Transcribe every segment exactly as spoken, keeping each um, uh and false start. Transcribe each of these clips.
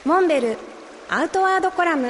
モンベルアウトワードコラム。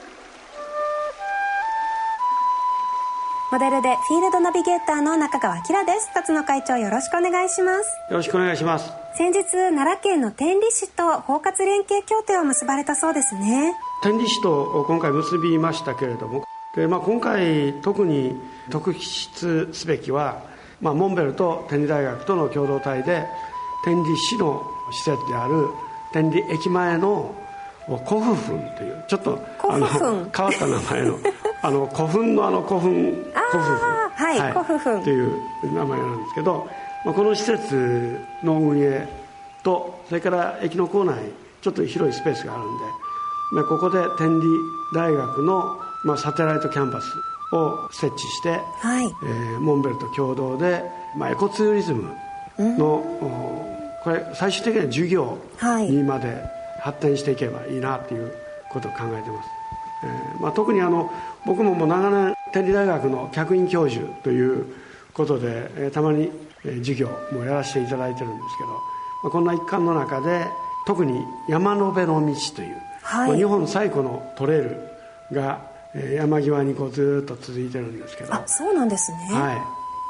モデルでフィールドナビゲーターの中川明です。辰野会長、よろしくお願いします。 よろしくお願いします。 先日奈良県の天理市と包括連携協定を結ばれたそうですね。 天理市と今回結びましたけれども、で、まあ、今回特に特筆すべきは、まあ、モンベルと天理大学との共同体で天理市の施設である天理駅前の古墳墳というちょっとあの変わった名前のあの古墳のあの古墳古墳はい、はい、古墳という名前なんですけど、まあ、この施設の運営とそれから駅の構内ちょっと広いスペースがあるんで、まあ、ここで天理大学の、まあ、サテライトキャンパスを設置して、はい、えー、モンベルと共同で、まあ、エコツーリズムの、うん、これ最終的には授業にまで発展していけばいいなということを考えています。えーまあ、特にあの僕ももう長年天理大学の客員教授ということで、えー、たまに、えー、授業もやらせていただいてるんですけど、まあ、こんな一環の中で特に山の辺の道という、はい、まあ、日本最古のトレイルが、えー、山際にこうずっと続いてるんですけど。 あ、そうなんですね。 はい、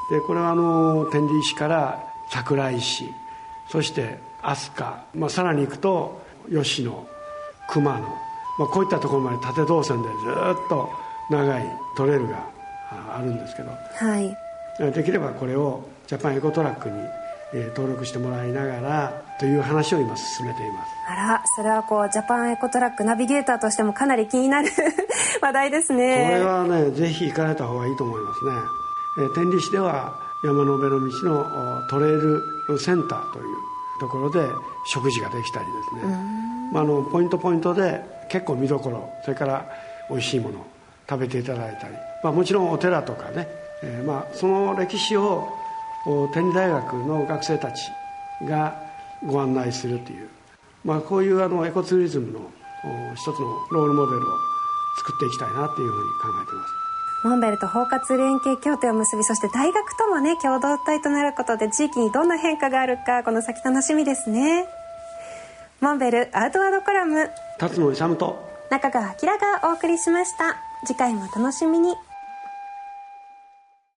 でこれはあの天理市から桜井市、そして飛鳥、まあ、さらに行くと吉野、熊野、まあ、こういったところまで縦動線でずっと長いトレイルがあるんですけど、はい、できればこれをジャパンエコトラックに、えー、登録してもらいながらという話を今進めています。 あら、それはこうジャパンエコトラックナビゲーターとしてもかなり気になる話題ですね。 これはね、ぜひ行かれた方がいいと思いますね。えー、天理市では山の上の道のトレイルセンターというところで食事ができたりですね、まあ、あのポイントポイントで結構見どころ、それから美味しいものを食べていただいたり、まあ、もちろんお寺とかね、えー、まあその歴史を天理大学の学生たちがご案内するという、まあ、こういうあのエコツーリズムの一つのロールモデルを作っていきたいなというふうに考えています。 モンベルと包括連携協定を結び、そして大学ともね共同体となることで地域にどんな変化があるか、この先楽しみですね。モンベルアウトワードコラム、 辰野勇と中川明がお送りしました。次回も楽しみに。